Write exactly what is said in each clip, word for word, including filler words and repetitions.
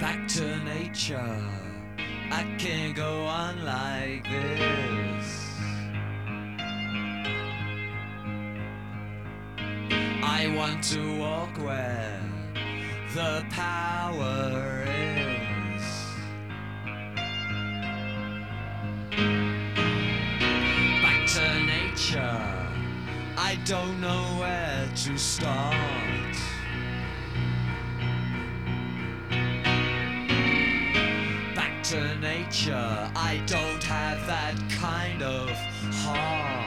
back to nature. I can't go on like this. I want to walk where the power is. Back to nature. I don't know where to start. Back to nature. I don't have that kind of heart.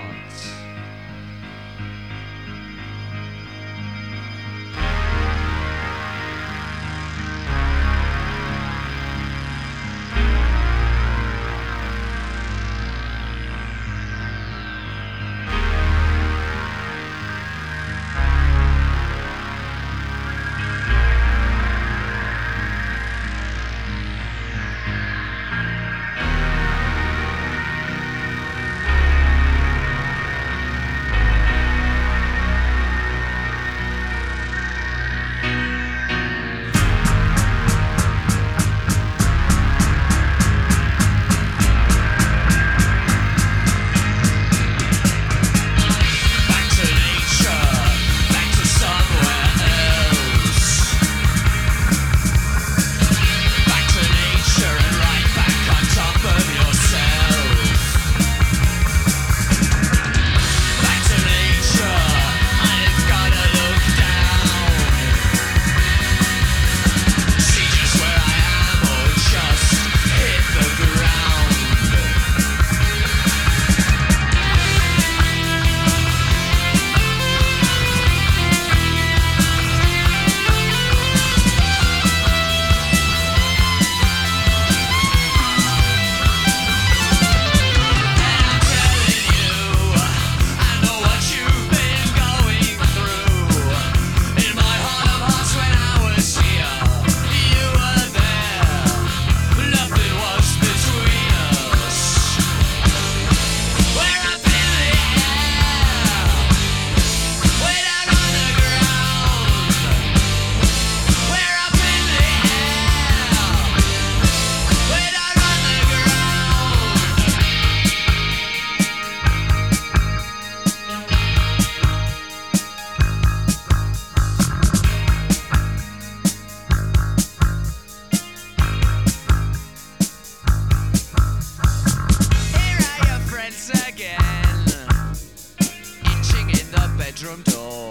Bedroom door.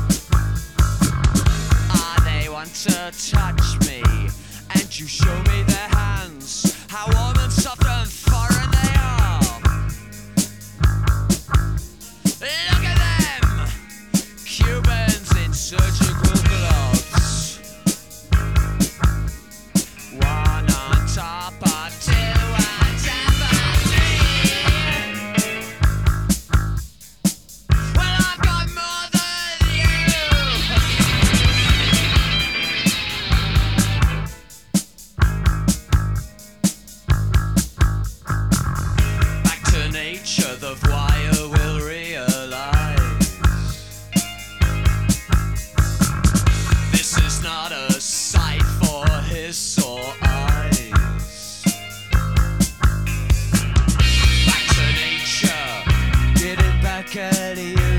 Ah, they want to touch me, and you show me their hands, how warm and soft and foreign they are. Look at them, Cubans in surgical gloves, one on top of two. Nature, the wire will realize this is not a sight for his sore eyes. Back to nature, get it back at you.